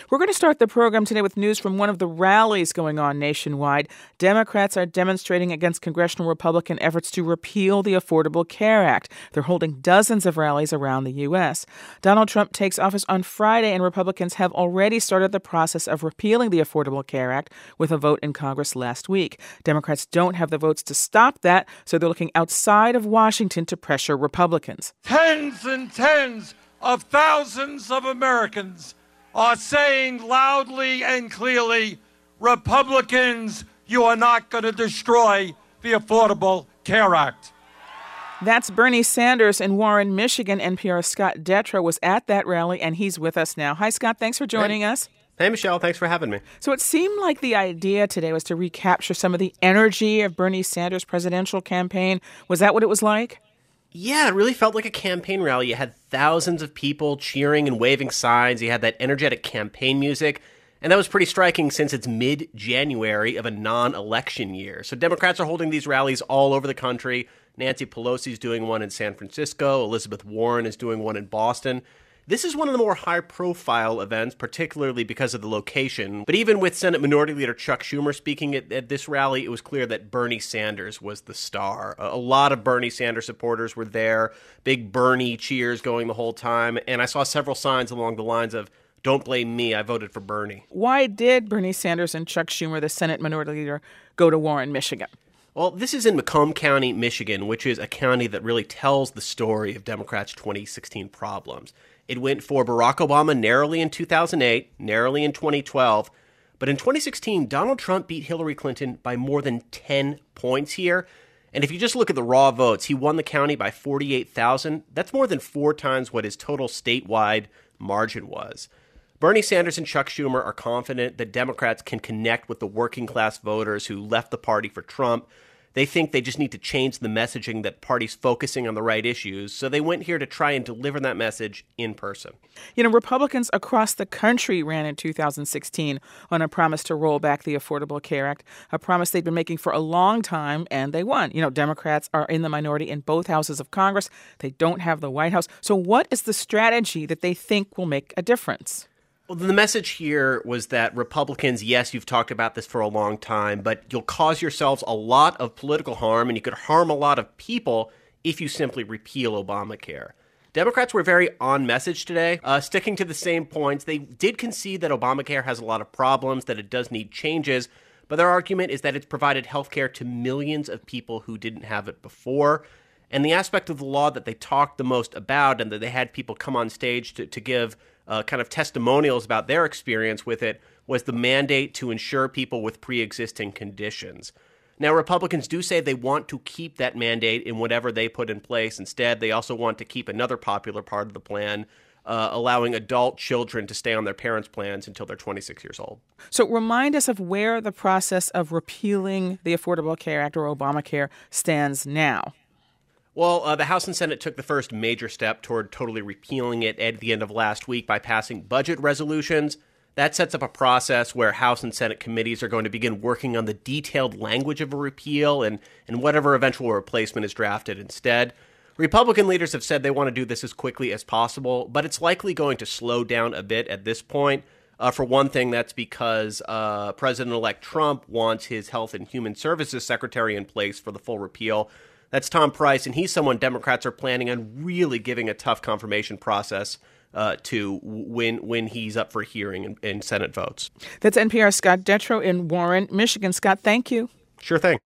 We're going to start the program today with news from one of the rallies going on nationwide. Democrats are demonstrating against congressional Republican efforts to repeal the Affordable Care Act. They're holding dozens of rallies around the U.S. Donald Trump takes office on Friday, and Republicans have already started the process of repealing the Affordable Care Act with a vote in Congress last week. Democrats don't have the votes to stop that, so they're looking outside of Washington to pressure Republicans. Tens and tens of thousands of Americans are saying loudly and clearly, Republicans, you are not going to destroy the Affordable Care Act. That's Bernie Sanders in Warren, Michigan. NPR's Scott Detrow was at that rally, and he's with us now. Hi, Scott. Thanks for joining us. Hey, Michelle. Thanks for having me. So it seemed like the idea today was to recapture some of the energy of Bernie Sanders' presidential campaign. Was that what it was like? Yeah, it really felt like a campaign rally. You had thousands of people cheering and waving signs. You had that energetic campaign music. And that was pretty striking since it's mid-January of a non-election year. So Democrats are holding these rallies all over the country. Nancy Pelosi's doing one in San Francisco. Elizabeth Warren is doing one in Boston. This is one of the more high-profile events, particularly because of the location. But even with Senate Minority Leader Chuck Schumer speaking at this rally, it was clear that Bernie Sanders was the star. A lot of Bernie Sanders supporters were there, big Bernie cheers going the whole time, and I saw several signs along the lines of, "Don't blame me, I voted for Bernie." Why did Bernie Sanders and Chuck Schumer, the Senate Minority Leader, go to Warren, Michigan? Well, this is in Macomb County, Michigan, which is a county that really tells the story of Democrats' 2016 problems. It went for Barack Obama narrowly in 2008, narrowly in 2012. But in 2016, Donald Trump beat Hillary Clinton by more than 10 points here. And if you just look at the raw votes, he won the county by 48,000. That's more than 4 times what his total statewide margin was. Bernie Sanders and Chuck Schumer are confident that Democrats can connect with the working class voters who left the party for Trump. They think they just need to change the messaging that party's focusing on the right issues, so they went here to try and deliver that message in person. You know, Republicans across the country ran in 2016 on a promise to roll back the Affordable Care Act, a promise they've been making for a long time, and they won. You know, Democrats are in the minority in both houses of Congress. They don't have the White House. So what is the strategy that they think will make a difference? Well, the message here was that Republicans, yes, you've talked about this for a long time, but you'll cause yourselves a lot of political harm, and you could harm a lot of people if you simply repeal Obamacare. Democrats were very on message today, sticking to the same points. They did concede that Obamacare has a lot of problems, that it does need changes, but their argument is that it's provided health care to millions of people who didn't have it before. And the aspect of the law that they talked the most about, and that they had people come on stage to give kind of testimonials about their experience with it, was the mandate to insure people with pre-existing conditions. Now, Republicans do say they want to keep that mandate in whatever they put in place. Instead, they also want to keep another popular part of the plan, allowing adult children to stay on their parents' plans until they're 26 years old. So remind us of where the process of repealing the Affordable Care Act or Obamacare stands now. Well, the House and Senate took the first major step toward totally repealing it at the end of last week by passing budget resolutions. That sets up a process where House and Senate committees are going to begin working on the detailed language of a repeal and whatever eventual replacement is drafted instead. Republican leaders have said they want to do this as quickly as possible, but it's likely going to slow down a bit at this point. For one thing, that's because President-elect Trump wants his Health and Human Services Secretary in place for the full repeal. That's Tom Price, and he's someone Democrats are planning on really giving a tough confirmation process to when he's up for hearing in Senate votes. That's NPR's Scott Detrow in Warren, Michigan. Scott, thank you. Sure thing.